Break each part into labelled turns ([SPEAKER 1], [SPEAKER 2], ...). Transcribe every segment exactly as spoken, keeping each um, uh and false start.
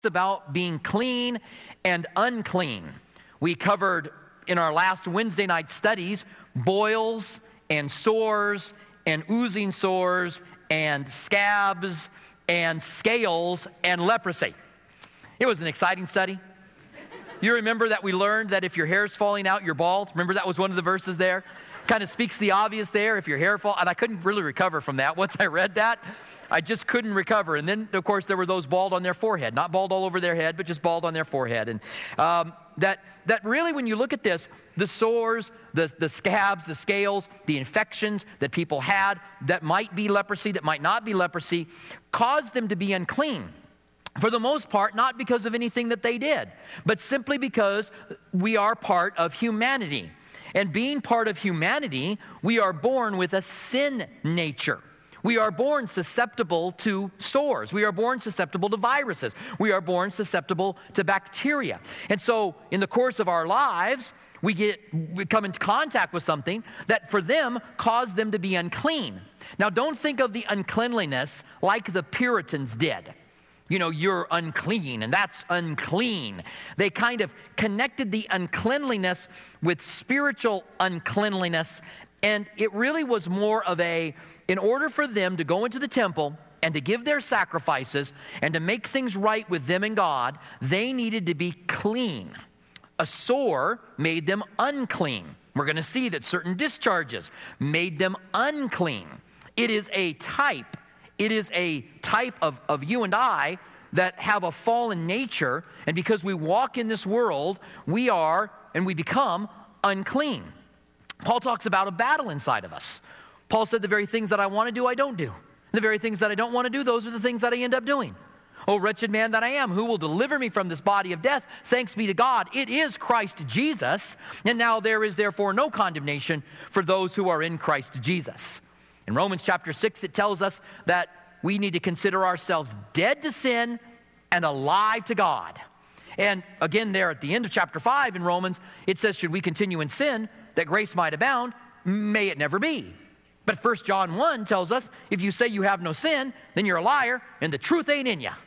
[SPEAKER 1] about being clean and unclean. We covered in our last Wednesday night studies boils and sores and oozing sores and scabs and scales and leprosy. It was an exciting study. You remember that we learned that if your hair's falling out, you're bald. Remember that was one of the verses there? Kind of speaks the obvious there. If your hair fall, and I couldn't really recover from that. Once I read that, I just couldn't recover. And then, of course, there were those bald on their forehead. Not bald all over their head, but just bald on their forehead. And um, that that really, when you look at this, the sores, the, the scabs, the scales, the infections that people had that might be leprosy, that might not be leprosy, caused them to be unclean. For the most part, not because of anything that they did, but simply because we are part of humanity. And being part of humanity, we are born with a sin nature. We are born susceptible to sores. We are born susceptible to viruses. We are born susceptible to bacteria. And so in the course of our lives, we get we come into contact with something that for them caused them to be unclean. Now don't think of the uncleanliness like the Puritans did. You know, you're unclean, and that's unclean. They kind of connected the uncleanliness with spiritual uncleanliness, and it really was more of a, in order for them to go into the temple and to give their sacrifices and to make things right with them and God, they needed to be clean. A sore made them unclean. We're going to see that certain discharges made them unclean. It is a type It is a type of, of you and I that have a fallen nature, and because we walk in this world, we are and we become unclean. Paul talks about a battle inside of us. Paul said, the very things that I want to do, I don't do. The very things that I don't want to do, those are the things that I end up doing. Oh, wretched man that I am, who will deliver me from this body of death? Thanks be to God, it is Christ Jesus, and now there is therefore no condemnation for those who are in Christ Jesus. In Romans chapter six, it tells us that we need to consider ourselves dead to sin and alive to God. And again, there at the end of chapter five in Romans, it says, should we continue in sin, that grace might abound? May it never be. But First John one tells us, if you say you have no sin, then you're a liar, and the truth ain't in you.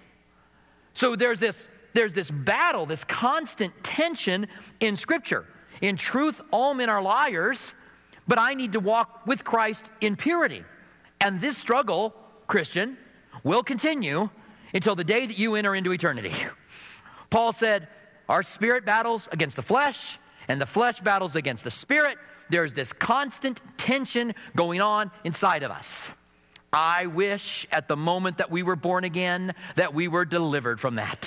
[SPEAKER 1] So there's this, there's this battle, this constant tension in Scripture. In truth, all men are liars, but I need to walk with Christ in purity. And this struggle, Christian, will continue until the day that you enter into eternity. Paul said, our spirit battles against the flesh, and the flesh battles against the spirit. There's this constant tension going on inside of us. I wish at the moment that we were born again that we were delivered from that.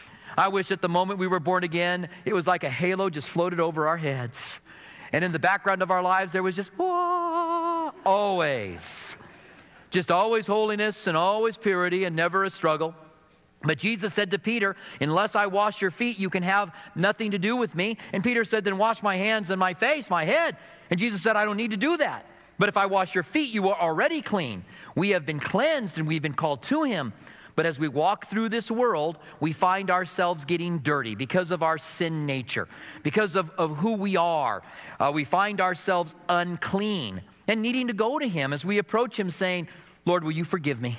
[SPEAKER 1] I wish at the moment we were born again, it was like a halo just floated over our heads. And in the background of our lives, there was just, whoa, always. Just always holiness and always purity and never a struggle. But Jesus said to Peter, unless I wash your feet, you can have nothing to do with me. And Peter said, then wash my hands and my face, my head. And Jesus said, I don't need to do that. But if I wash your feet, you are already clean. We have been cleansed and we've been called to him. But as we walk through this world, we find ourselves getting dirty because of our sin nature, because of, of who we are. Uh, we find ourselves unclean and needing to go to him as we approach him saying, Lord, will you forgive me?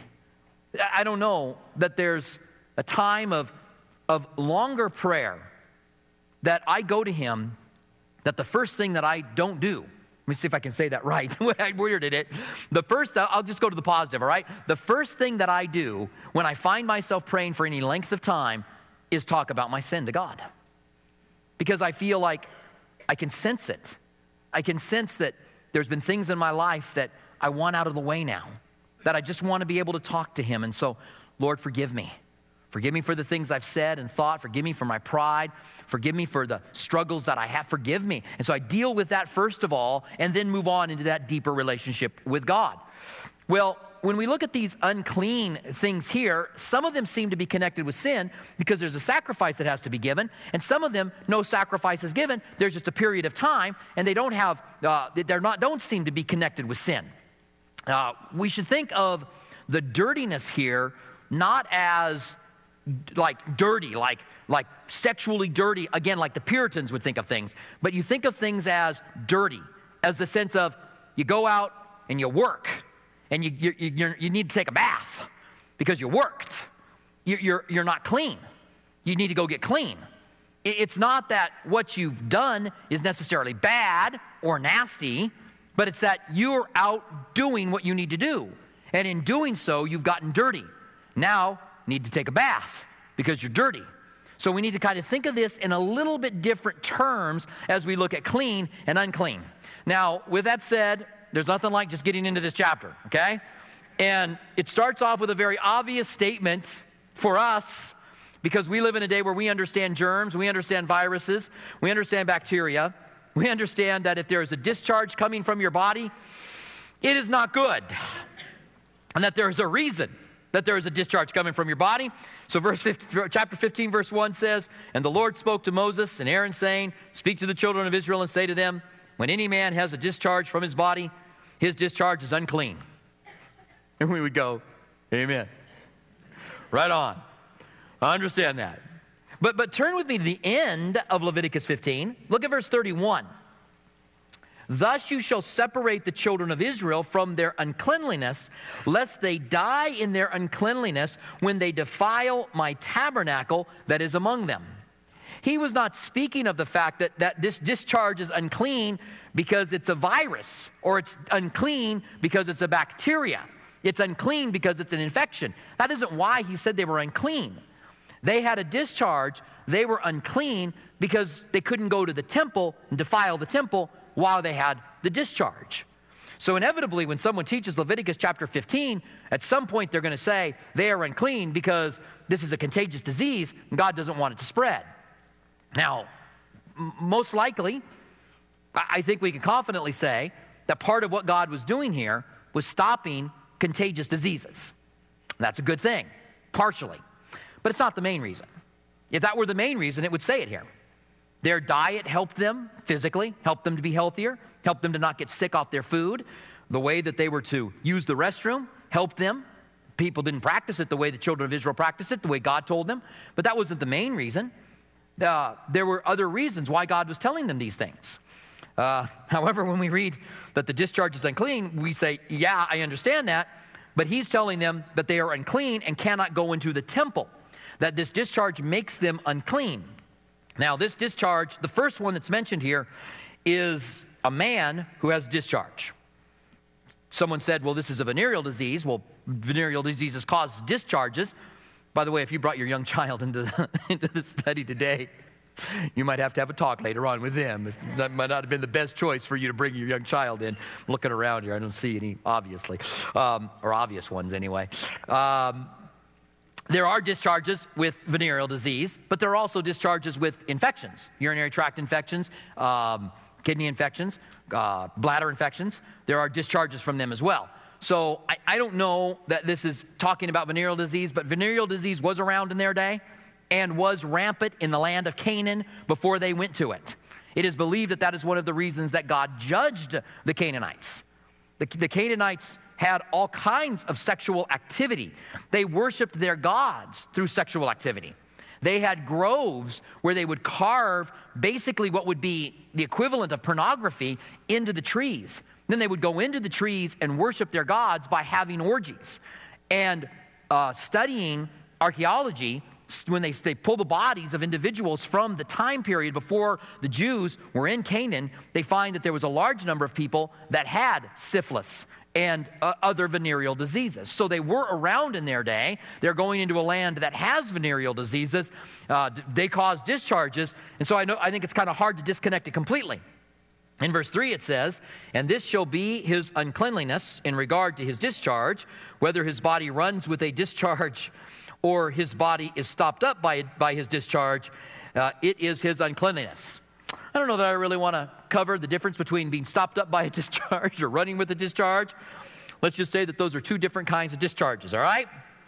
[SPEAKER 1] I don't know that there's a time of, of longer prayer that I go to him that the first thing that I don't do, let me see if I can say that right. I weirded it. The first, I'll just go to the positive, all right? The first thing that I do when I find myself praying for any length of time is talk about my sin to God. Because I feel like I can sense it. I can sense that there's been things in my life that I want out of the way now, that I just want to be able to talk to him. And so, Lord, forgive me. Forgive me for the things I've said and thought. Forgive me for my pride. Forgive me for the struggles that I have. Forgive me. And so I deal with that first of all, and then move on into that deeper relationship with God. Well, when we look at these unclean things here, some of them seem to be connected with sin because there's a sacrifice that has to be given, and some of them, no sacrifice is given. There's just a period of time, and they don't have, uh, they're not, don't seem to be connected with sin. Uh, we should think of the dirtiness here not as like dirty, like like sexually dirty, again, like the Puritans would think of things. But you think of things as dirty, as the sense of you go out and you work, and you you you, you need to take a bath because you worked. You, you're you're not clean. you need to go get clean. It's not that what you've done is necessarily bad or nasty, but it's that you're out doing what you need to do. And in doing so, you've gotten dirty. Now, need to take a bath because you're dirty. So we need to kind of think of this in a little bit different terms as we look at clean and unclean. Now, with that said, there's nothing like just getting into this chapter, okay? And it starts off with a very obvious statement for us, because we live in a day where we understand germs, we understand viruses, we understand bacteria. We understand that if there is a discharge coming from your body, it is not good. And that there is a reason that there is a discharge coming from your body. So verse fifteen, chapter fifteen, verse one says, "And the Lord spoke to Moses and Aaron, saying, Speak to the children of Israel and say to them, when any man has a discharge from his body, his discharge is unclean." And we would go, amen. Right on. I understand that. But, but turn with me to the end of Leviticus fifteen. Look at verse thirty-one. "Thus you shall separate the children of Israel from their uncleanliness, lest they die in their uncleanliness when they defile my tabernacle that is among them." He was not speaking of the fact that, that this discharge is unclean because it's a virus, or it's unclean because it's a bacteria. It's unclean because it's an infection. That isn't why he said they were unclean. They had a discharge. They were unclean because they couldn't go to the temple and defile the temple while they had the discharge. So inevitably, when someone teaches Leviticus chapter fifteen, at some point they're going to say they are unclean because this is a contagious disease and God doesn't want it to spread. Now, m- most likely, I-, I think we can confidently say that part of what God was doing here was stopping contagious diseases. That's a good thing, partially. But it's not the main reason. If that were the main reason, it would say it here. Their diet helped them physically, helped them to be healthier, helped them to not get sick off their food. The way that they were to use the restroom helped them. People didn't practice it the way the children of Israel practiced it, the way God told them. But that wasn't the main reason. Uh, there were other reasons why God was telling them these things. Uh, however, when we read that the discharge is unclean, we say, yeah, I understand that. But he's telling them that they are unclean and cannot go into the temple, that this discharge makes them unclean. Now, this discharge, the first one that's mentioned here, is a man who has discharge. Someone said, well, this is a venereal disease. Well, venereal diseases cause discharges. By the way, if you brought your young child into the, into the study today, you might have to have a talk later on with them. That might not have been the best choice for you to bring your young child in. I'm looking around here, I don't see any, obviously, um, or obvious ones anyway. Um, there are discharges with venereal disease, but there are also discharges with infections, urinary tract infections, um, kidney infections, uh, bladder infections. There are discharges from them as well. So I, I don't know that this is talking about venereal disease, but venereal disease was around in their day and was rampant in the land of Canaan before they went to it. It is believed that that is one of the reasons that God judged the Canaanites. The, the Canaanites had all kinds of sexual activity. They worshiped their gods through sexual activity. They had groves where they would carve basically what would be the equivalent of pornography into the trees. Then they would go into the trees and worship their gods by having orgies. And uh, studying archaeology, when they, they pull the bodies of individuals from the time period before the Jews were in Canaan, they find that there was a large number of people that had syphilis and uh, other venereal diseases. So they were around in their day. They're going into a land that has venereal diseases. Uh, they cause discharges. And so I, know, I think it's kind of hard to disconnect it completely. In verse three it says, "And this shall be his uncleanliness in regard to his discharge, whether his body runs with a discharge or his body is stopped up by, by his discharge, uh, it is his uncleanliness." I don't know that I really want to cover the difference between being stopped up by a discharge or running with a discharge. Let's just say that those are two different kinds of discharges, all right?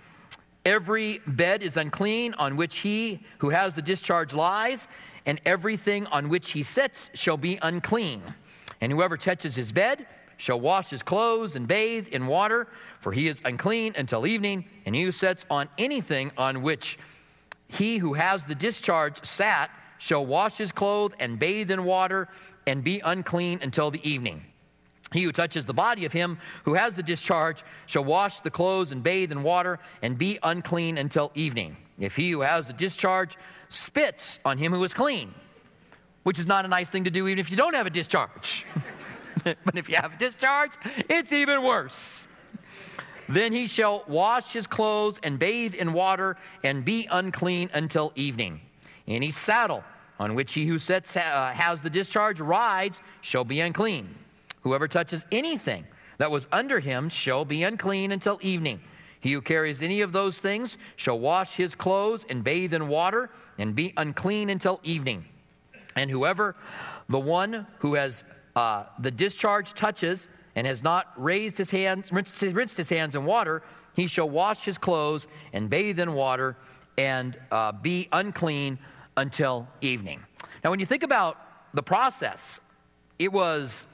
[SPEAKER 1] "Every bed is unclean on which he who has the discharge lies, and everything on which he sits shall be unclean. And whoever touches his bed shall wash his clothes and bathe in water, for he is unclean until evening. And he who sits on anything on which he who has the discharge sat shall wash his clothes and bathe in water and be unclean until the evening. He who touches the body of him who has the discharge shall wash the clothes and bathe in water and be unclean until evening." if he who has the discharge spits on him who is clean, which is not a nice thing to do even if you don't have a discharge. But if you have a discharge, it's even worse. Then he shall wash his clothes and bathe in water and be unclean until evening. Any saddle on which he who sits, uh, has the discharge rides shall be unclean. Whoever touches anything that was under him shall be unclean until evening. He who carries any of those things shall wash his clothes and bathe in water and be unclean until evening. And whoever the one who has uh, the discharge touches and has not raised his hands, rinsed, rinsed his hands in water, he shall wash his clothes and bathe in water and uh, be unclean until evening. Now, when you think about the process, it was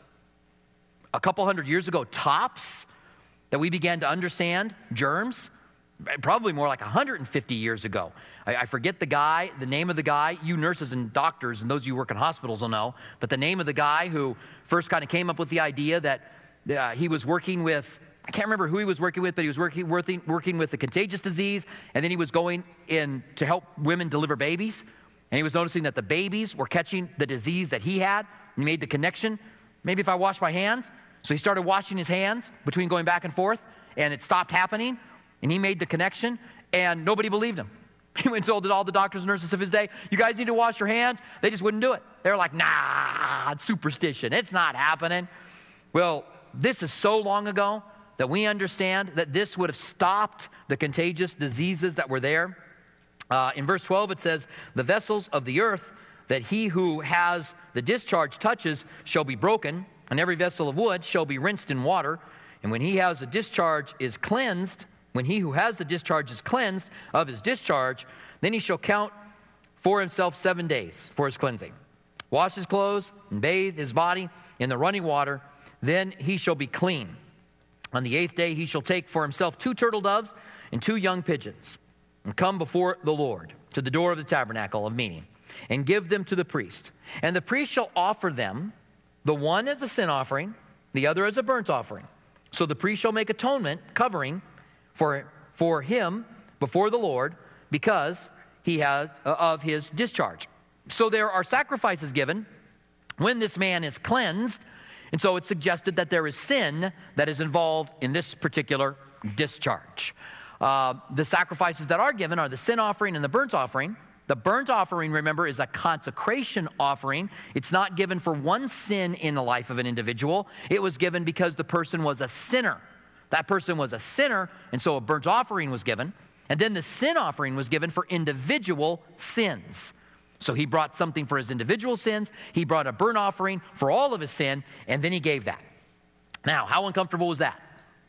[SPEAKER 1] a couple hundred years ago, tops, that we began to understand germs. Probably more like one hundred fifty years ago. I, I forget the guy, the name of the guy. You nurses and doctors and those of you who work in hospitals will know. But the name of the guy who first kind of came up with the idea that uh, he was working with, I can't remember who he was working with, but he was working, working, working with a contagious disease. And then he was going in to help women deliver babies. And he was noticing that the babies were catching the disease that he had. He made the connection. Maybe if I wash my hands. So he started washing his hands between going back and forth. And it stopped happening. And he made the connection, and nobody believed him. He went and told all the doctors and nurses of his day, you guys need to wash your hands. They just wouldn't do it. They were like, nah, it's superstition. It's not happening. Well, this is so long ago that we understand that this would have stopped the contagious diseases that were there. Uh, in verse twelve, it says, the vessels of the earth that he who has the discharge touches shall be broken, and every vessel of wood shall be rinsed in water. And when he has a discharge is cleansed, when he who has the discharge is cleansed of his discharge, then he shall count for himself seven days for his cleansing. Wash his clothes and bathe his body in the running water, then he shall be clean. On the eighth day he shall take for himself two turtle doves and two young pigeons, and come before the Lord to the door of the tabernacle of meeting, and give them to the priest. And the priest shall offer them, the one as a sin offering, the other as a burnt offering. So the priest shall make atonement, covering, For, for him before the Lord, because he had uh, of his discharge. So there are sacrifices given when this man is cleansed, and so it's suggested that there is sin that is involved in this particular discharge. Uh, the sacrifices that are given are the sin offering and the burnt offering. The burnt offering, remember, is a consecration offering. It's not given for one sin in the life of an individual. It was given because the person was a sinner. That person was a sinner, and so a burnt offering was given. And then the sin offering was given for individual sins. So he brought something for his individual sins. He brought a burnt offering for all of his sin, and then he gave that. Now, how uncomfortable was that?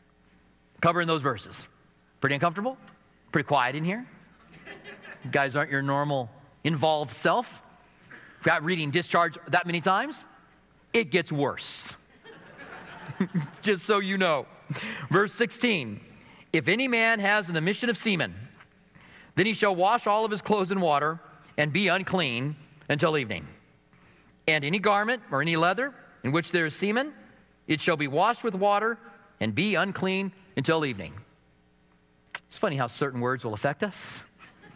[SPEAKER 1] Covering those verses. Pretty uncomfortable? Pretty quiet in here? You guys aren't your normal involved self? Got reading discharge that many times? It gets worse. Just so you know. Verse sixteen, if any man has an emission of semen, then he shall wash all of his clothes in water and be unclean until evening. And any garment or any leather in which there is semen, it shall be washed with water and be unclean until evening. It's funny how certain words will affect us.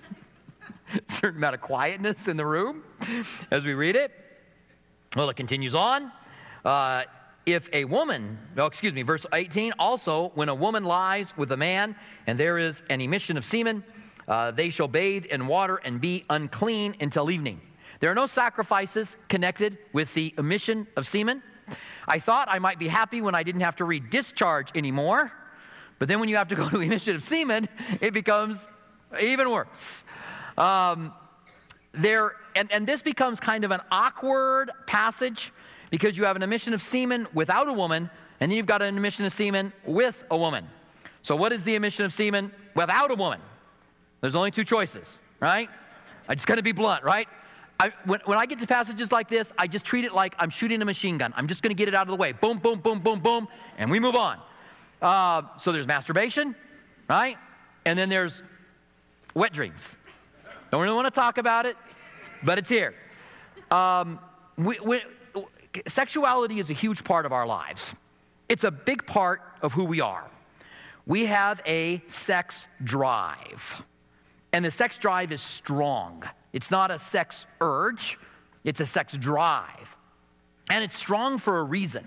[SPEAKER 1] A certain amount of quietness in the room as we read it. Well, it continues on. Uh, If a woman, oh, excuse me, verse eighteen, also, when a woman lies with a man and there is an emission of semen, uh, they shall bathe in water and be unclean until evening. There are no sacrifices connected with the emission of semen. I thought I might be happy when I didn't have to read discharge anymore, but then when you have to go to emission of semen, it becomes even worse. Um, there, and, and this becomes kind of an awkward passage, because you have an emission of semen without a woman, and then you've got an emission of semen with a woman. So what is the emission of semen without a woman? There's only two choices, right? I just got to be blunt, right? I, when, when I get to passages like this, I just treat it like I'm shooting a machine gun. I'm just going to get it out of the way. Boom, boom, boom, boom, boom, and we move on. Uh, so there's masturbation, right? And then there's wet dreams. Don't really want to talk about it, but it's here. Um, we... we Sexuality is a huge part of our lives. It's a big part of who we are. We have a sex drive. And the sex drive is strong. It's not a sex urge, it's a sex drive. And it's strong for a reason.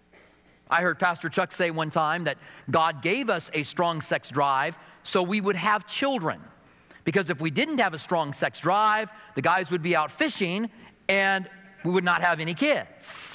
[SPEAKER 1] I heard Pastor Chuck say one time that God gave us a strong sex drive so we would have children. Because if we didn't have a strong sex drive, the guys would be out fishing and we would not have any kids.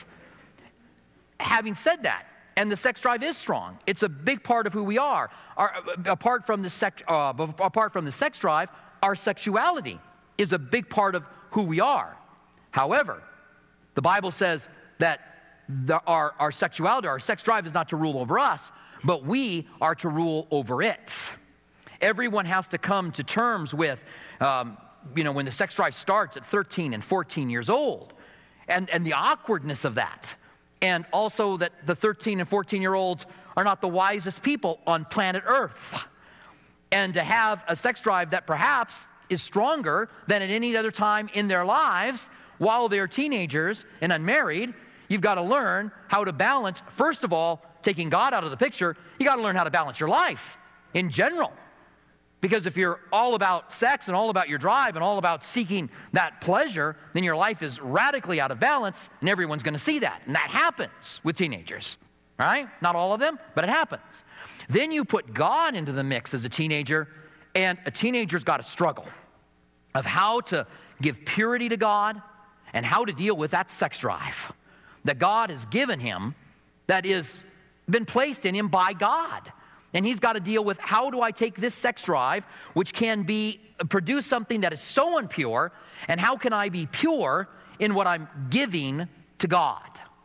[SPEAKER 1] Having said that, and the sex drive is strong. It's a big part of who we are. Our, apart from the sex, uh, apart from the sex drive, our sexuality is a big part of who we are. However, the Bible says that the, our, our sexuality, our sex drive is not to rule over us, but we are to rule over it. Everyone has to come to terms with, um, you know, when the sex drive starts at thirteen and fourteen years old, and, and the awkwardness of that. And also that the thirteen and fourteen-year-olds are not the wisest people on planet Earth. And to have a sex drive that perhaps is stronger than at any other time in their lives while they're teenagers and unmarried, you've got to learn how to balance, first of all, taking God out of the picture, you got to learn how to balance your life in general. Because if you're all about sex and all about your drive and all about seeking that pleasure, then your life is radically out of balance, and everyone's going to see that. And that happens with teenagers, right? Not all of them, but it happens. Then you put God into the mix as a teenager, and a teenager's got to struggle of how to give purity to God and how to deal with that sex drive that God has given him that is been placed in him by God. And he's got to deal with, how do I take this sex drive, which can be produce something that is so impure, and how can I be pure in what I'm giving to God?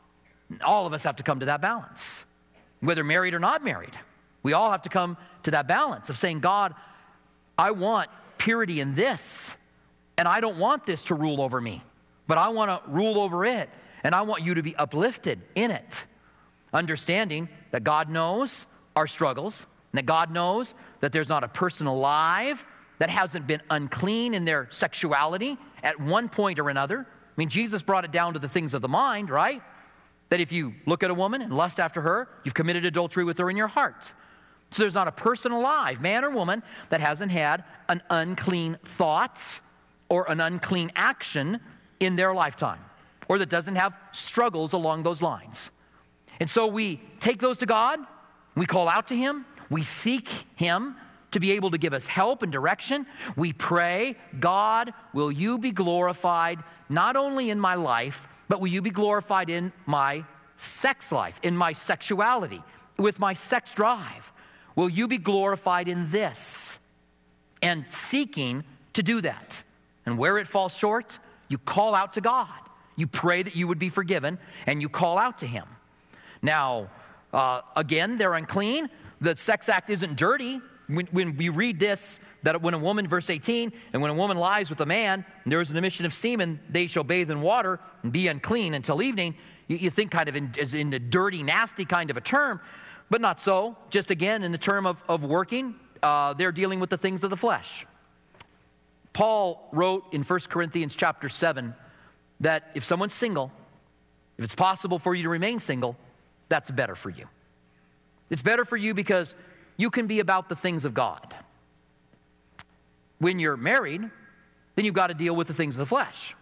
[SPEAKER 1] All of us have to come to that balance, whether married or not married. We all have to come to that balance of saying, God, I want purity in this, and I don't want this to rule over me, but I want to rule over it, and I want you to be uplifted in it. Understanding that God knows our struggles, and that God knows that there's not a person alive that hasn't been unclean in their sexuality at one point or another. I mean, Jesus brought it down to the things of the mind, right? That if you look at a woman and lust after her, you've committed adultery with her in your heart. So there's not a person alive, man or woman, that hasn't had an unclean thought or an unclean action in their lifetime, or that doesn't have struggles along those lines. And so we take those to God. We call out to him. We seek him to be able to give us help and direction. We pray, God, will you be glorified not only in my life, but will you be glorified in my sex life, in my sexuality, with my sex drive? Will you be glorified in this? And seeking to do that. And where it falls short, you call out to God. You pray that you would be forgiven, and you call out to him. Now, Uh, again, they're unclean. The sex act isn't dirty. When, when we read this, that when a woman, verse eighteen, and when a woman lies with a man, and there is an emission of semen, they shall bathe in water and be unclean until evening. You, you think kind of in, as in the dirty, nasty kind of a term, but not so. Just again, in the term of, of working, uh, they're dealing with the things of the flesh. Paul wrote in First Corinthians chapter seven that if someone's single, if it's possible for you to remain single, that's better for you. It's better for you because you can be about the things of God. When you're married, then you've got to deal with the things of the flesh.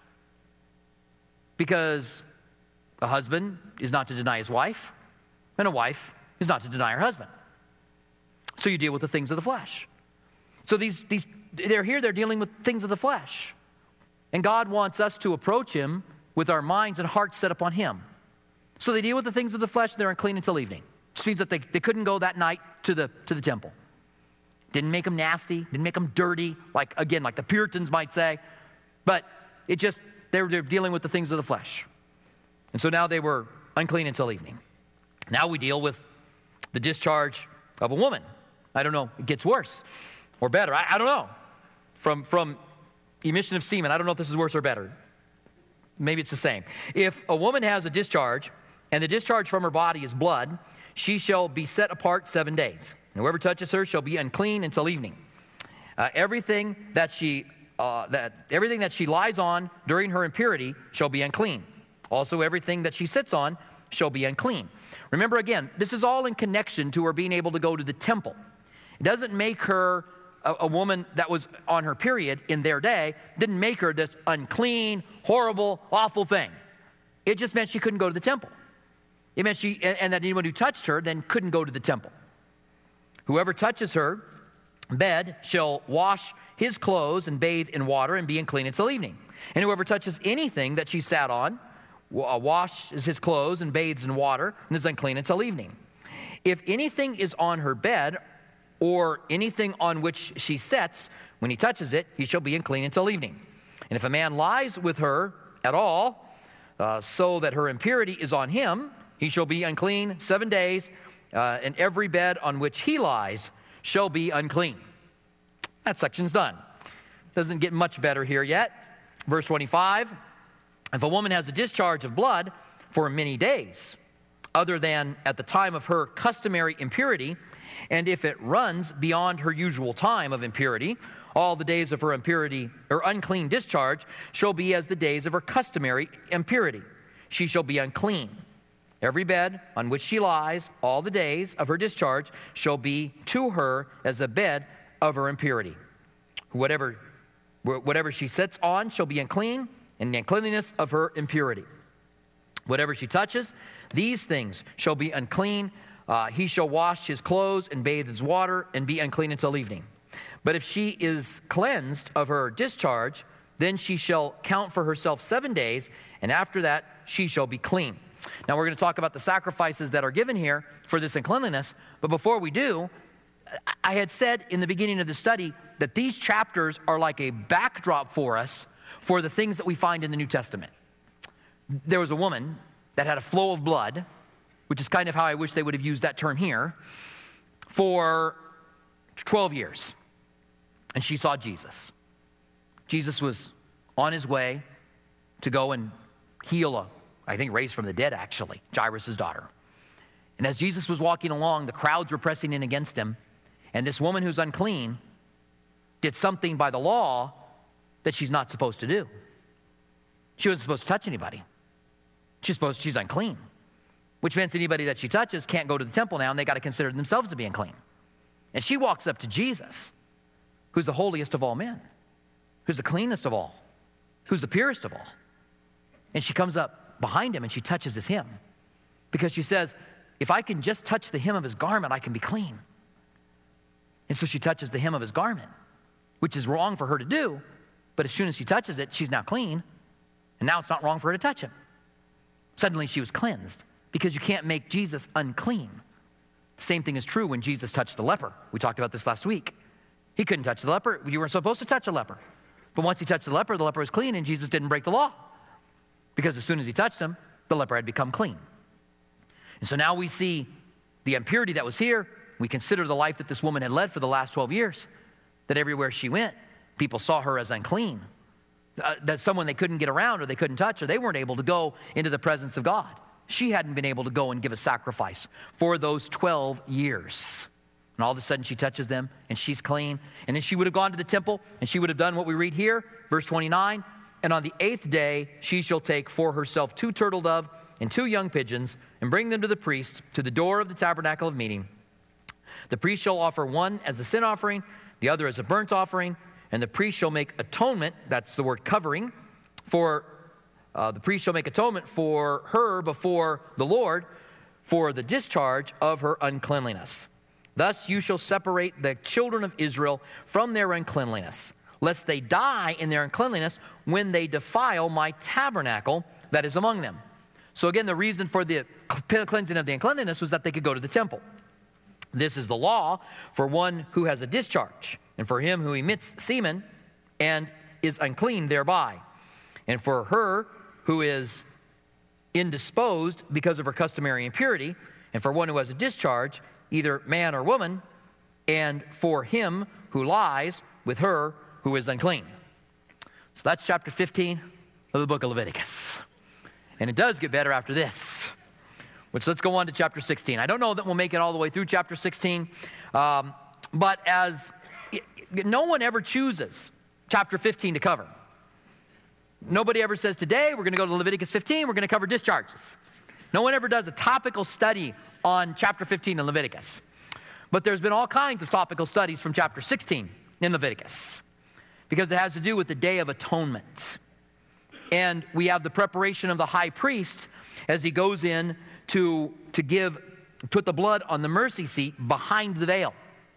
[SPEAKER 1] Because a husband is not to deny his wife, and a wife is not to deny her husband. So you deal with the things of the flesh. So these, these they're here, they're dealing with things of the flesh. And God wants us to approach him with our minds and hearts set upon him. So they deal with the things of the flesh, and they're unclean until evening. Which means that they, they couldn't go that night to the, to the temple. Didn't make them nasty, didn't make them dirty, like, again, like the Puritans might say. But it just, they're, they're dealing with the things of the flesh. And so now they were unclean until evening. Now we deal with the discharge of a woman. I don't know, it gets worse or better. I, I don't know. From, from emission of semen, I don't know if this is worse or better. Maybe it's the same. If a woman has a discharge, and the discharge from her body is blood, she shall be set apart seven days. And whoever touches her shall be unclean until evening. Uh, everything that she uh, that everything that she lies on during her impurity shall be unclean. Also, everything that she sits on shall be unclean. Remember, again, this is all in connection to her being able to go to the temple. It doesn't make her a, a woman that was on her period in their day didn't make her this unclean, horrible, awful thing. It just meant she couldn't go to the temple. It meant she, and, and that anyone who touched her then couldn't go to the temple. Whoever touches her bed shall wash his clothes and bathe in water and be unclean until evening. And whoever touches anything that she sat on, washes his clothes and bathes in water and is unclean until evening. If anything is on her bed or anything on which she sits, when he touches it, he shall be unclean until evening. And if a man lies with her at all, uh, so that her impurity is on him, he shall be unclean seven days, uh, and every bed on which he lies shall be unclean. That section's done. Doesn't get much better here yet. Verse twenty-five, if a woman has a discharge of blood for many days, other than at the time of her customary impurity, and if it runs beyond her usual time of impurity, all the days of her impurity or unclean discharge shall be as the days of her customary impurity. She shall be unclean. Every bed on which she lies, all the days of her discharge shall be to her as a bed of her impurity. Whatever, whatever she sits on shall be unclean, and the uncleanliness of her impurity. Whatever she touches, these things shall be unclean. Uh, he shall wash his clothes and bathe in water and be unclean until evening. But if she is cleansed of her discharge, then she shall count for herself seven days, and after that she shall be clean. Now we're going to talk about the sacrifices that are given here for this uncleanliness. But before we do, I had said in the beginning of the study that these chapters are like a backdrop for us for the things that we find in the New Testament. There was a woman that had a flow of blood, which is kind of how I wish they would have used that term here, for twelve years. And she saw Jesus. Jesus was on his way to go and heal a, I think raised from the dead actually, Jairus' daughter. And as Jesus was walking along, the crowds were pressing in against him. And this woman who's unclean did something by the law that she's not supposed to do. She wasn't supposed to touch anybody. She's supposed, she's unclean, which means anybody that she touches can't go to the temple now, and they got to consider themselves to be unclean. And she walks up to Jesus, who's the holiest of all men, who's the cleanest of all, who's the purest of all. And she comes up behind him and she touches his hem, because she says, if I can just touch the hem of his garment, I can be clean. And so she touches the hem of his garment, which is wrong for her to do, but as soon as she touches it, she's now clean, and now it's not wrong for her to touch him. Suddenly she was cleansed, because you can't make Jesus unclean. The same thing is true when Jesus touched the leper. We talked about this last week. He couldn't touch the leper. You weren't supposed to touch a leper. But once he touched the leper, the leper was clean, and Jesus didn't break the law, because as soon as he touched him, the leper had become clean. And so now we see the impurity that was here. We consider the life that this woman had led for the last twelve years, that everywhere she went, people saw her as unclean, uh, that someone they couldn't get around or they couldn't touch, or they weren't able to go into the presence of God. She hadn't been able to go and give a sacrifice for those twelve years. And all of a sudden she touches them and she's clean. And then she would have gone to the temple and she would have done what we read here, verse twenty-nine. And on the eighth day she shall take for herself two turtle dove and two young pigeons and bring them to the priest to the door of the tabernacle of meeting. The priest shall offer one as a sin offering, the other as a burnt offering, and the priest shall make atonement, that's the word covering, for uh, the priest shall make atonement for her before the Lord for the discharge of her uncleanliness. Thus you shall separate the children of Israel from their uncleanliness, lest they die in their uncleanliness when they defile my tabernacle that is among them. So again, the reason for the cleansing of the uncleanliness was that they could go to the temple. This is the law for one who has a discharge, and for him who emits semen and is unclean thereby, and for her who is indisposed because of her customary impurity, and for one who has a discharge, either man or woman, and for him who lies with her who is unclean. So that's chapter fifteen of the book of Leviticus. And it does get better after this. Which let's go on to chapter sixteen. I don't know that we'll make it all the way through chapter sixteen, um, but as it, no one ever chooses chapter fifteen to cover. Nobody ever says, today we're going to go to Leviticus fifteen, we're going to cover discharges. No one ever does a topical study on chapter fifteen in Leviticus. But there's been all kinds of topical studies from chapter sixteen in Leviticus because it has to do with the Day of Atonement. And we have the preparation of the high priest as he goes in to, to give, put the blood on the mercy seat behind the veil.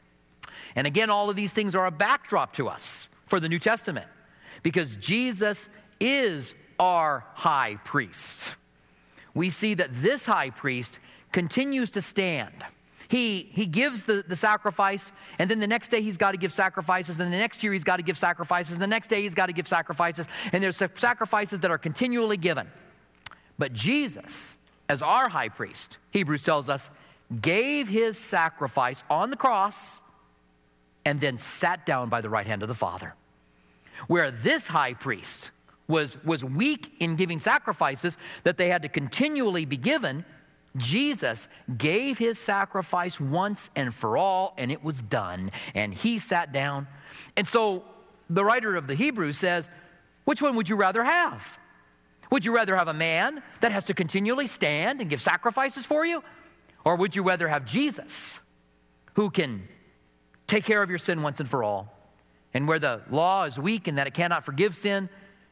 [SPEAKER 1] And again, all of these things are a backdrop to us for the New Testament because Jesus is our high priest. We see that this high priest continues to stand. He, he gives the, the sacrifice, and then the next day he's got to give sacrifices, and the next year he's got to give sacrifices, and the next day he's got to give sacrifices, and there's sacrifices that are continually given. But Jesus, as our high priest, Hebrews tells us, gave his sacrifice on the cross and then sat down by the right hand of the Father. Where this high priest was, was weak in giving sacrifices that they had to continually be given, Jesus gave his sacrifice once and for all, and it was done. And he sat down. And so the writer of the Hebrews says, which one would you rather have? Would you rather have a man that has to continually stand and give sacrifices for you? Or would you rather have Jesus, who can take care of your sin once and for all? And where the law is weak and that it cannot forgive sin,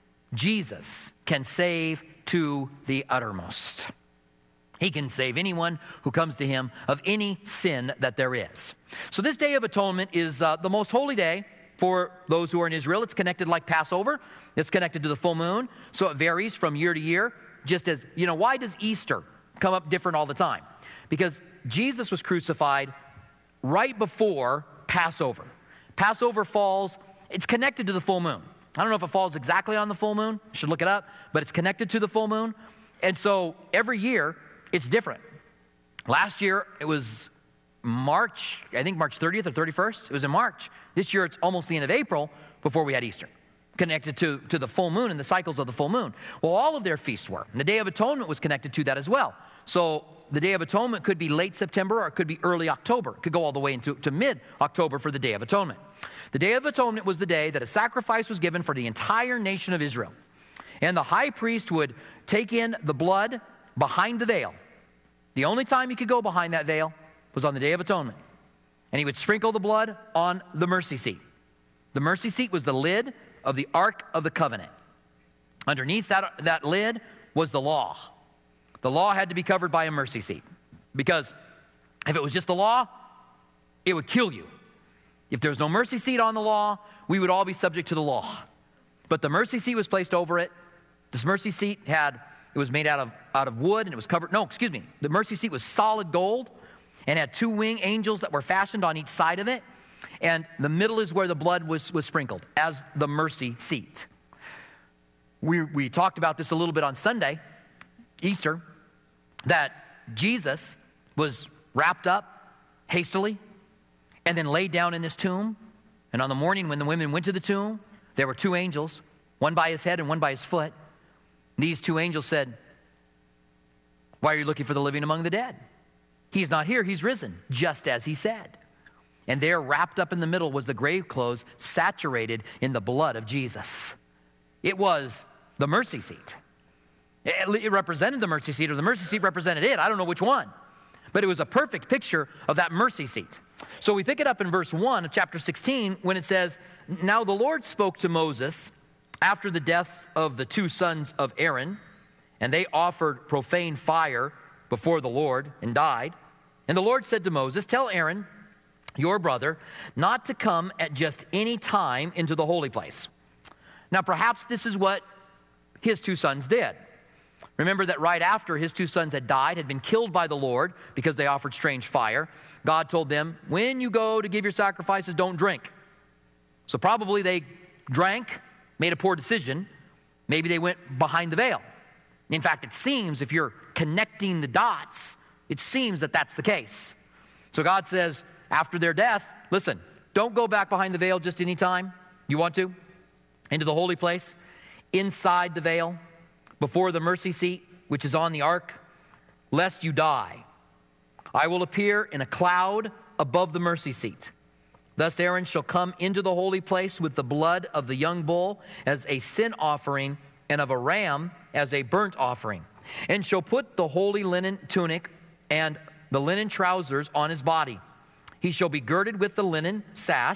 [SPEAKER 1] Jesus can save to the uttermost. He can save anyone who comes to him of any sin that there is. So this Day of Atonement is uh, the most holy day for those who are in Israel. It's connected like Passover. It's connected to the full moon. So it varies from year to year. Just as, you know, why does Easter come up different all the time? Because Jesus was crucified right before Passover. Passover falls, it's connected to the full moon. I don't know if it falls exactly on the full moon. I should look it up. But it's connected to the full moon. And so every year, it's different. Last year, it was March, I think March thirtieth or thirty-first. It was in March. This year, it's almost the end of April before we had Easter, connected to, to the full moon and the cycles of the full moon. Well, all of their feasts were. And the Day of Atonement was connected to that as well. So the Day of Atonement could be late September or it could be early October. It could go all the way into to mid-October for the Day of Atonement. The Day of Atonement was the day that a sacrifice was given for the entire nation of Israel. And the high priest would take in the blood behind the veil. The only time he could go behind that veil was on the Day of Atonement. And he would sprinkle the blood on the mercy seat. The mercy seat was the lid of the Ark of the Covenant. Underneath that, that lid was the law. The law had to be covered by a mercy seat. Because if it was just the law, it would kill you. If there was no mercy seat on the law, we would all be subject to the law. But the mercy seat was placed over it. This mercy seat had... It was made out of, out of wood, and it was covered, no, excuse me. The mercy seat was solid gold and had two wing angels that were fashioned on each side of it. And the middle is where the blood was, was sprinkled as the mercy seat. We, we talked about this a little bit on Sunday, Easter, that Jesus was wrapped up hastily and then laid down in this tomb. And on the morning when the women went to the tomb, there were two angels, one by his head and one by his foot. These two angels said, why are you looking for the living among the dead? He's not here, he's risen, just as he said. And there, wrapped up in the middle, was the grave clothes saturated in the blood of Jesus. It was the mercy seat. It represented the mercy seat, or the mercy seat represented it. I don't know which one. But it was a perfect picture of that mercy seat. So we pick it up in verse one of chapter sixteen when it says, now the Lord spoke to Moses after the death of the two sons of Aaron, and they offered profane fire before the Lord and died. And the Lord said to Moses, tell Aaron, your brother, not to come at just any time into the holy place. Now, perhaps this is what his two sons did. Remember that right after his two sons had died, had been killed by the Lord because they offered strange fire, God told them, when you go to give your sacrifices, don't drink. So probably they drank, made a poor decision. Maybe they went behind the veil. In fact, it seems, if you're connecting the dots, it seems that that's the case. So God says, after their death, listen, don't go back behind the veil just any time you want to, into the holy place, inside the veil, before the mercy seat, which is on the ark, lest you die. I will appear in a cloud above the mercy seat. Thus Aaron shall come into the holy place with the blood of the young bull as a sin offering and of a ram as a burnt offering, and shall put the holy linen tunic and the linen trousers on his body. He shall be girded with the linen sash,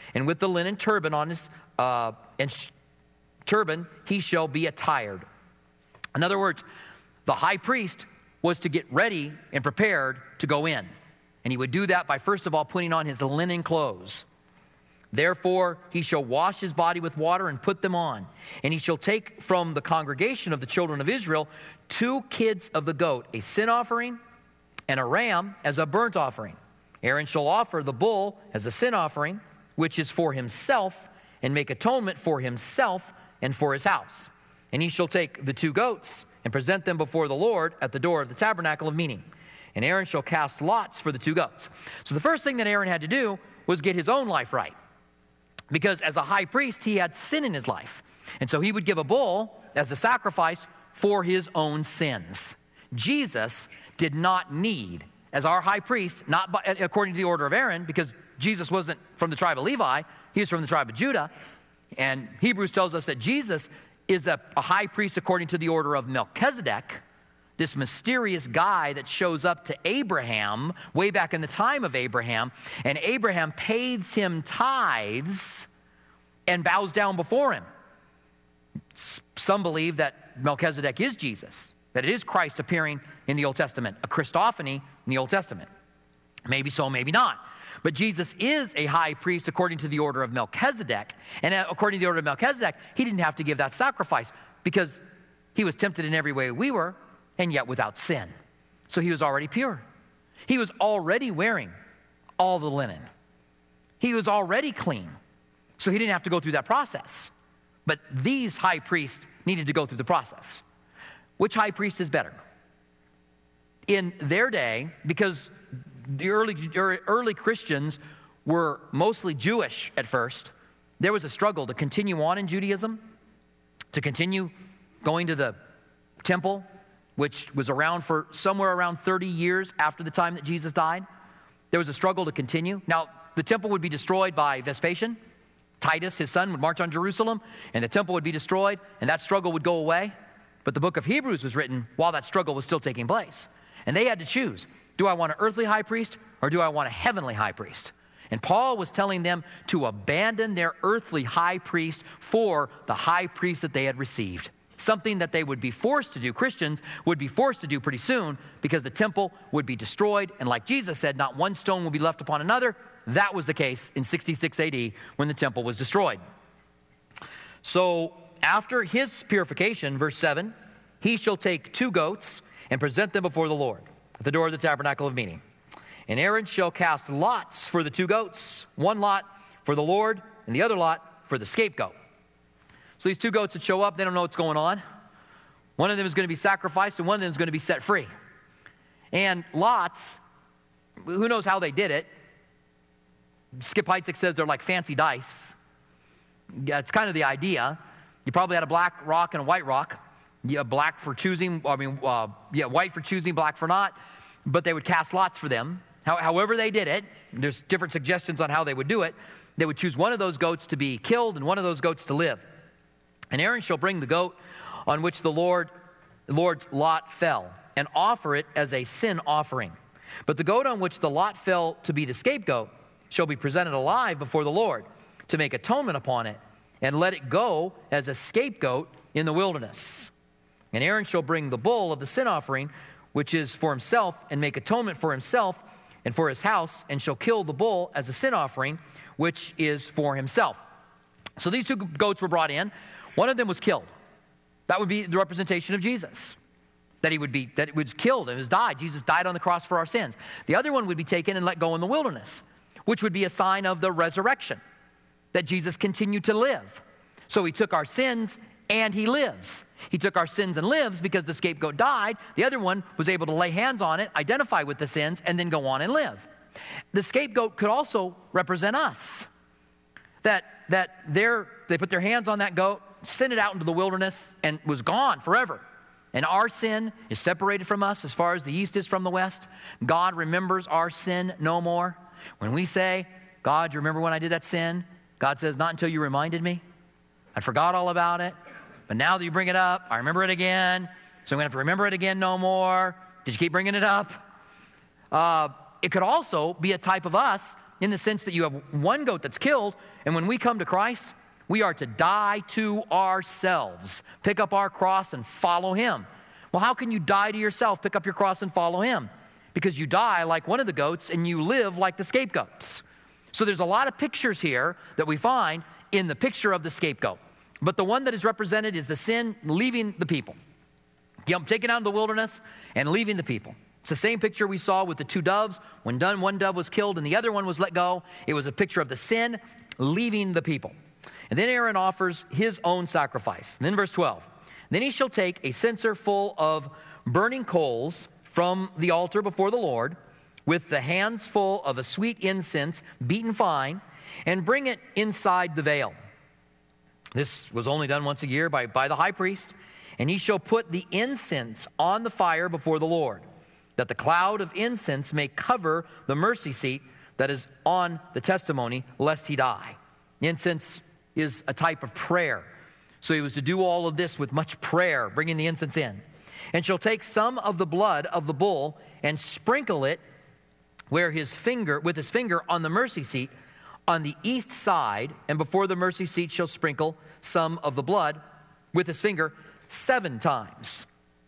[SPEAKER 1] and with the linen turban on his uh, and sh- turban he shall be attired. In other words, the high priest was to get ready and prepared to go in. And he would do that by first of all putting on his linen clothes. Therefore, he shall wash his body with water and put them on. And he shall take from the congregation of the children of Israel two kids of the goat, a sin offering and a ram as a burnt offering. Aaron shall offer the bull as a sin offering, which is for himself, and make atonement for himself and for his house. And he shall take the two goats and present them before the Lord at the door of the tabernacle of meeting. And Aaron shall cast lots for the two goats. So the first thing that Aaron had to do was get his own life right. Because as a high priest, he had sin in his life. And so he would give a bull as a sacrifice for his own sins. Jesus did not need, as our high priest, not by, according to the order of Aaron, because Jesus wasn't from the tribe of Levi, he was from the tribe of Judah. And Hebrews tells us that Jesus is a, a high priest according to the order of Melchizedek, this mysterious guy that shows up to Abraham way back in the time of Abraham, and Abraham pays him tithes and bows down before him. Some believe that Melchizedek is Jesus, that it is Christ appearing in the Old Testament, a Christophany in the Old Testament. Maybe so, maybe not. But Jesus is a high priest according to the order of Melchizedek, and according to the order of Melchizedek, he didn't have to give that sacrifice because he was tempted in every way we were, and yet without sin. So he was already pure. He was already wearing all the linen. He was already clean. So he didn't have to go through that process. But these high priests needed to go through the process. Which high priest is better? In their day, because the early, early Christians were mostly Jewish at first, there was a struggle to continue on in Judaism, to continue going to the temple, which was around for somewhere around thirty years after the time that Jesus died. There was a struggle to continue. Now, the temple would be destroyed by Vespasian. Titus, his son, would march on Jerusalem, and the temple would be destroyed, and that struggle would go away. But the book of Hebrews was written while that struggle was still taking place. And they had to choose, do I want an earthly high priest, or do I want a heavenly high priest? And Paul was telling them to abandon their earthly high priest for the high priest that they had received. Something that they would be forced to do, Christians would be forced to do pretty soon, because the temple would be destroyed. And like Jesus said, not one stone will be left upon another. That was the case in sixty-six A D when the temple was destroyed. So after his purification, verse seven, he shall take two goats and present them before the Lord at the door of the tabernacle of meeting. And Aaron shall cast lots for the two goats, one lot for the Lord and the other lot for the scapegoat. So these two goats that show up, they don't know what's going on. One of them is going to be sacrificed and one of them is going to be set free. And lots, who knows how they did it. Skip Heitzig says they're like fancy dice. Yeah, it's kind of the idea. You probably had a black rock and a white rock. Yeah, black for choosing, I mean, uh, yeah, white for choosing, black for not. But they would cast lots for them. How, however they did it, there's different suggestions on how they would do it. They would choose one of those goats to be killed and one of those goats to live. And Aaron shall bring the goat on which the Lord, the Lord's lot fell, and offer it as a sin offering. But the goat on which the lot fell to be the scapegoat shall be presented alive before the Lord to make atonement upon it, and let it go as a scapegoat in the wilderness. And Aaron shall bring the bull of the sin offering, which is for himself, and make atonement for himself and for his house, and shall kill the bull as a sin offering, which is for himself. So these two goats were brought in. One of them was killed. That would be the representation of Jesus. That he would be, that it was killed and was died. Jesus died on the cross for our sins. The other one would be taken and let go in the wilderness, which would be a sign of the resurrection, that Jesus continued to live. So he took our sins and he lives. He took our sins and lives because the scapegoat died. The other one was able to lay hands on it, identify with the sins, and then go on and live. The scapegoat could also represent us. That, that they put their hands on that goat, sent it out into the wilderness, and was gone forever. And our sin is separated from us as far as the east is from the west. God remembers our sin no more. When we say, God, you remember when I did that sin? God says, not until you reminded me. I forgot all about it. But now that you bring it up, I remember it again. So I'm going to have to remember it again no more. Did you keep bringing it up? Uh, it could also be a type of us in the sense that you have one goat that's killed, and when we come to Christ, we are to die to ourselves, pick up our cross and follow him. Well, how can you die to yourself, pick up your cross and follow him? Because you die like one of the goats and you live like the scapegoats. So there's a lot of pictures here that we find in the picture of the scapegoat. But the one that is represented is the sin leaving the people. Taken out of the wilderness and leaving the people. It's the same picture we saw with the two doves. When done, one dove was killed and the other one was let go. It was a picture of the sin leaving the people. And then Aaron offers his own sacrifice. And then verse twelve. Then he shall take a censer full of burning coals from the altar before the Lord, with the hands full of a sweet incense beaten fine, and bring it inside the veil. This was only done once a year by, by the high priest. And he shall put the incense on the fire before the Lord, that the cloud of incense may cover the mercy seat that is on the testimony, lest he die. Incense is a type of prayer. So he was to do all of this with much prayer, bringing the incense in. And shall take some of the blood of the bull and sprinkle it where his finger, with his finger on the mercy seat on the east side, and before the mercy seat shall sprinkle some of the blood with his finger seven times.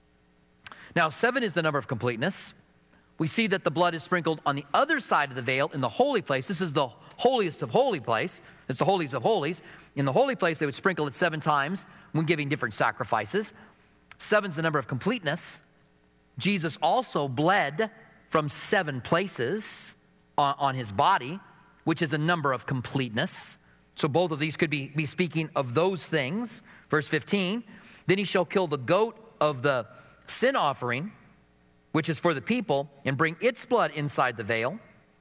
[SPEAKER 1] Now, seven is the number of completeness. We see that the blood is sprinkled on the other side of the veil in the holy place. This is the holiest of holy place. It's the holiest of holies. In the holy place, they would sprinkle it seven times when giving different sacrifices. Seven's the number of completeness. Jesus also bled from seven places on, on his body, which is a number of completeness. So both of these could be, be speaking of those things. Verse fifteen, then he shall kill the goat of the sin offering, which is for the people, and bring its blood inside the veil.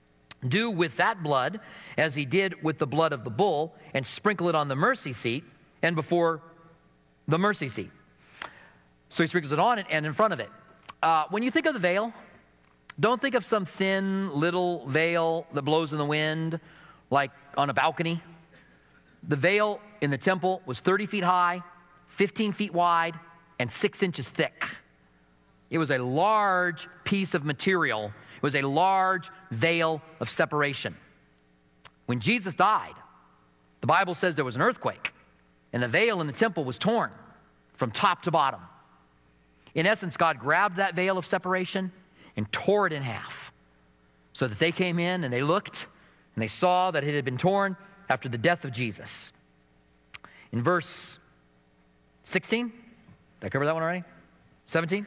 [SPEAKER 1] Do with that blood as he did with the blood of the bull, and sprinkle it on the mercy seat and before the mercy seat. So he sprinkles it on it and in front of it. Uh, when you think of the veil, don't think of some thin little veil that blows in the wind, like on a balcony. The veil in the temple was thirty feet high, fifteen feet wide, and six inches thick. It was a large piece of material. It was a large veil of separation. When Jesus died, the Bible says there was an earthquake, and the veil in the temple was torn from top to bottom. In essence, God grabbed that veil of separation and tore it in half, so that they came in and they looked and they saw that it had been torn after the death of Jesus. In verse sixteen, did I cover that one already? seventeen?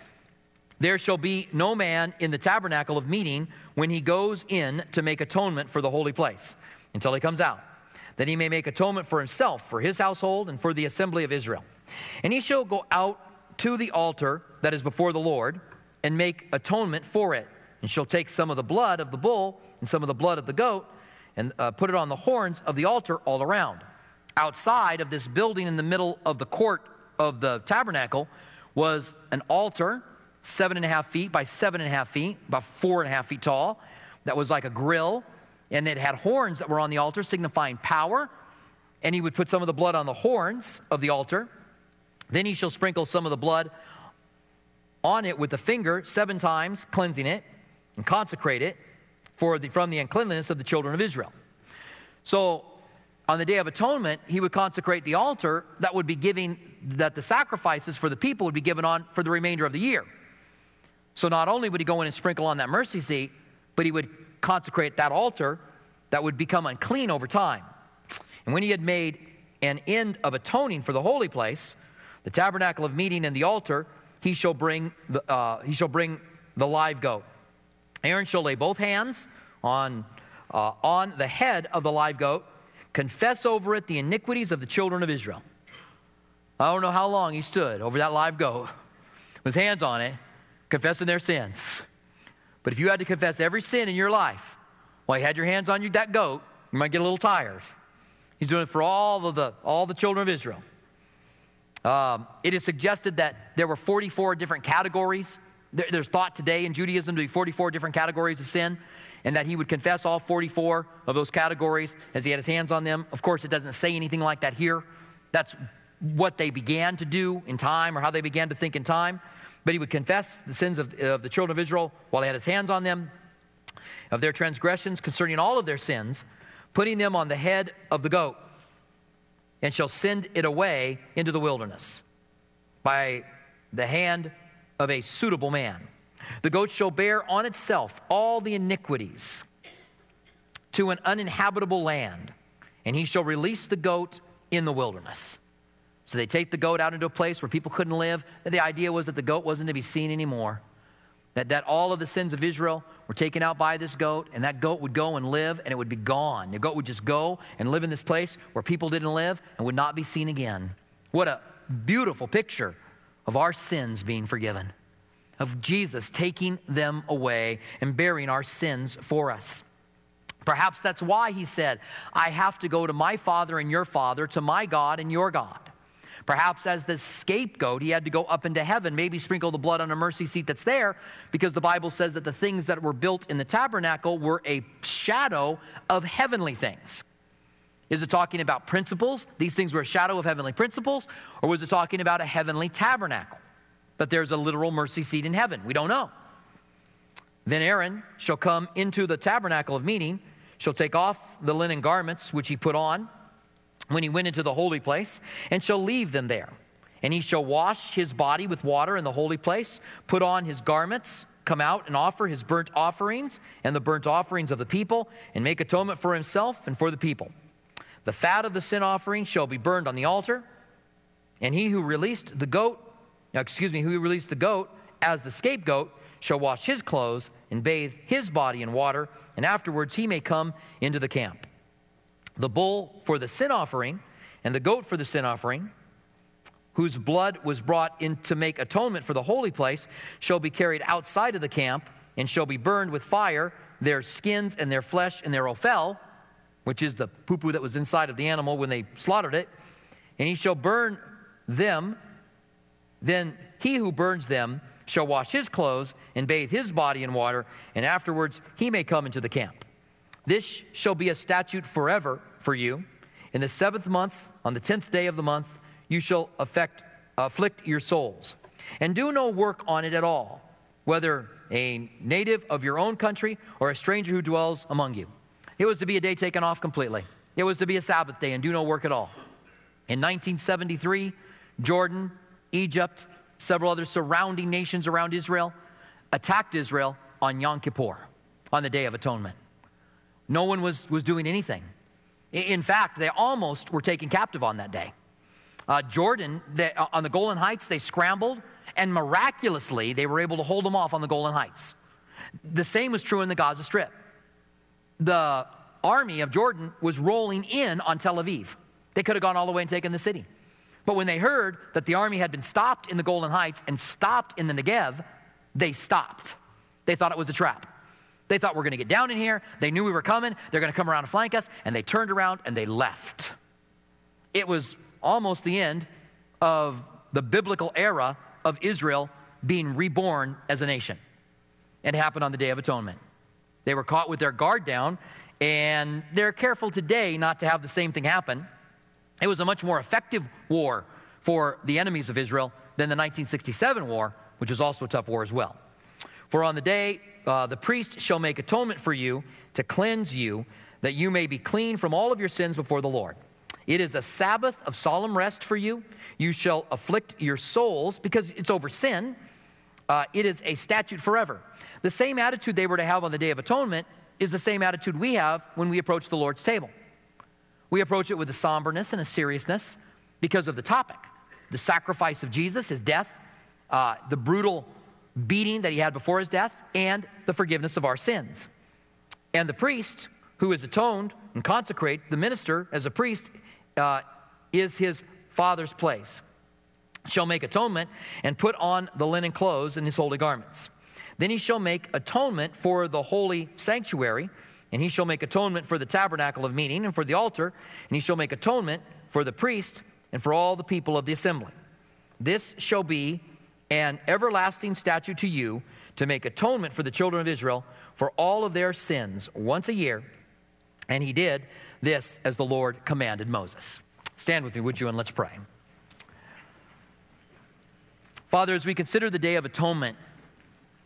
[SPEAKER 1] There shall be no man in the tabernacle of meeting when he goes in to make atonement for the holy place, until he comes out, that he may make atonement for himself, for his household, and for the assembly of Israel. And he shall go out to the altar that is before the Lord, and make atonement for it. And shall take some of the blood of the bull and some of the blood of the goat, and uh, put it on the horns of the altar all around. Outside of this building in the middle of the court of the tabernacle was an altar, seven and a half feet by seven and a half feet, about four and a half feet tall. That was like a grill, and it had horns that were on the altar signifying power. And he would put some of the blood on the horns of the altar. Then he shall sprinkle some of the blood on it with the finger seven times, cleansing it, and consecrate it for the, from the uncleanness of the children of Israel. So on the Day of Atonement, he would consecrate the altar that would be giving, that the sacrifices for the people would be given on for the remainder of the year. So not only would he go in and sprinkle on that mercy seat, but he would consecrate that altar that would become unclean over time. And when he had made an end of atoning for the holy place, the tabernacle of meeting and the altar, he shall bring the, uh, he shall bring the live goat. Aaron shall lay both hands on, uh, on the head of the live goat, confess over it the iniquities of the children of Israel. I don't know how long he stood over that live goat with his hands on it, confessing their sins. But if you had to confess every sin in your life while you had your hands on you, that goat, you might get a little tired. He's doing it for all of the, all the children of Israel. Um, it is suggested that there were forty-four different categories. There, there's thought today in Judaism to be forty-four different categories of sin, and that he would confess all forty-four of those categories as he had his hands on them. Of course, it doesn't say anything like that here. That's what they began to do in time, or how they began to think in time. But he would confess the sins of, of the children of Israel while he had his hands on them. of their transgressions concerning all of their sins, putting them on the head of the goat, and shall send it away into the wilderness by the hand of a suitable man. The goat shall bear on itself all the iniquities to an uninhabitable land, and he shall release the goat in the wilderness. So they take the goat out into a place where people couldn't live. The idea was that the goat wasn't to be seen anymore. That, that all of the sins of Israel were taken out by this goat, and that goat would go and live, and it would be gone. The goat would just go and live in this place where people didn't live and would not be seen again. What a beautiful picture of our sins being forgiven, of Jesus taking them away and bearing our sins for us. Perhaps that's why he said, I have to go to my Father and your Father, to my God and your God. Perhaps as the scapegoat, he had to go up into heaven, maybe sprinkle the blood on a mercy seat that's there, because the Bible says that the things that were built in the tabernacle were a shadow of heavenly things. Is it talking about principles? These things were a shadow of heavenly principles, or was it talking about a heavenly tabernacle? That there's a literal mercy seat in heaven? We don't know. Then Aaron shall come into the tabernacle of meeting, shall take off the linen garments which he put on when he went into the holy place, and shall leave them there. And he shall wash his body with water in the holy place, put on his garments, come out and offer his burnt offerings and the burnt offerings of the people, and make atonement for himself and for the people. The fat of the sin offering shall be burned on the altar, and he who released the goat, now excuse me, who released the goat as the scapegoat shall wash his clothes and bathe his body in water, and afterwards he may come into the camp. The bull for the sin offering and the goat for the sin offering, whose blood was brought in to make atonement for the holy place, shall be carried outside of the camp and shall be burned with fire, their skins and their flesh and their ophel, which is the poo-poo that was inside of the animal when they slaughtered it, and he shall burn them. Then he who burns them shall wash his clothes and bathe his body in water, and afterwards he may come into the camp. This shall be a statute forever for you. In the seventh month, on the tenth day of the month, you shall affect, afflict your souls. And do no work on it at all, whether a native of your own country or a stranger who dwells among you. It was to be a day taken off completely. It was to be a Sabbath day and do no work at all. In nineteen seventy-three, Jordan, Egypt, several other surrounding nations around Israel attacked Israel on Yom Kippur, on the Day of Atonement. No one was, was doing anything. In fact, they almost were taken captive on that day. Uh, Jordan, they, uh, on the Golan Heights, they scrambled, and miraculously, they were able to hold them off on the Golan Heights. The same was true in the Gaza Strip. The army of Jordan was rolling in on Tel Aviv. They could have gone all the way and taken the city. But when they heard that the army had been stopped in the Golan Heights and stopped in the Negev, they stopped. They thought it was a trap. They thought, we're going to get down in here. They knew we were coming. They're going to come around and flank us. And they turned around and they left. It was almost the end of the biblical era of Israel being reborn as a nation. It happened on the Day of Atonement. They were caught with their guard down, and they're careful today not to have the same thing happen. It was a much more effective war for the enemies of Israel than the nineteen sixty-seven war, which was also a tough war as well. For on the day uh, the priest shall make atonement for you to cleanse you, that you may be clean from all of your sins before the Lord. It is a Sabbath of solemn rest for you. You shall afflict your souls, because it's over sin. Uh, it is a statute forever. The same attitude they were to have on the Day of Atonement is the same attitude we have when we approach the Lord's table. We approach it with a somberness and a seriousness because of the topic. The sacrifice of Jesus, his death, uh, the brutal beating that he had before his death, and the forgiveness of our sins. And the priest, who is atoned and consecrate, the minister as a priest, uh, is his Father's place, shall make atonement and put on the linen clothes and his holy garments. Then he shall make atonement for the holy sanctuary, and he shall make atonement for the tabernacle of meeting and for the altar, and he shall make atonement for the priest and for all the people of the assembly. This shall be an everlasting statute to you, to make atonement for the children of Israel for all of their sins once a year. And he did this as the Lord commanded Moses. Stand with me, would you, and let's pray. Father, as we consider the Day of Atonement,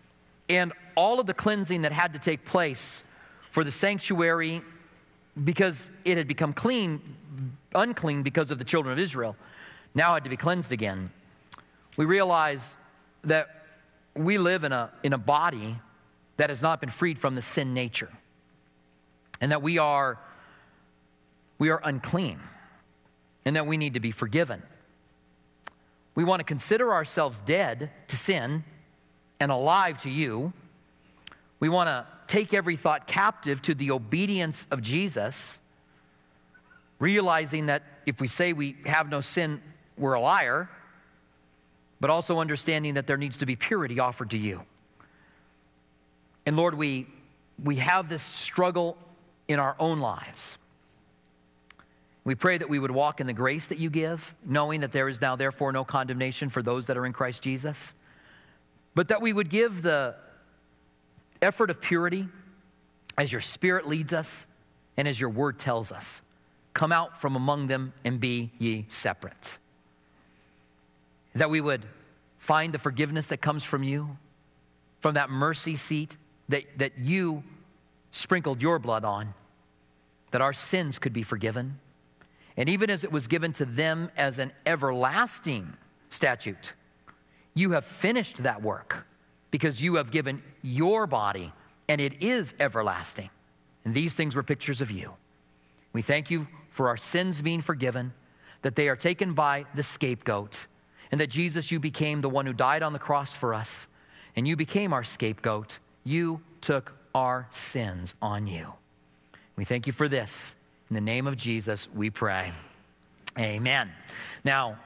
[SPEAKER 1] and all of the cleansing that had to take place for the sanctuary, because it had become clean, unclean because of the children of Israel, now had to be cleansed again. We realize that we live in a, in a body that has not been freed from the sin nature, and that we are, we are unclean, and that we need to be forgiven. We want to consider ourselves dead to sin and alive to you. We want to take every thought captive to the obedience of Jesus, realizing that if we say we have no sin, we're a liar, but also understanding that there needs to be purity offered to you. And Lord, we, we have this struggle in our own lives. We pray that we would walk in the grace that you give, knowing that there is now therefore no condemnation for those that are in Christ Jesus, but that we would give the effort of purity as your Spirit leads us and as your word tells us. Come out from among them and be ye separate. That we would find the forgiveness that comes from you, from that mercy seat that, that you sprinkled your blood on, that our sins could be forgiven. And even as it was given to them as an everlasting statute, you have finished that work because you have given your body, and it is everlasting. And these things were pictures of you. We thank you for our sins being forgiven, that they are taken by the scapegoat, and that Jesus, you became the one who died on the cross for us, and you became our scapegoat. You took our sins on you. We thank you for this. In the name of Jesus, we pray. Amen. Now,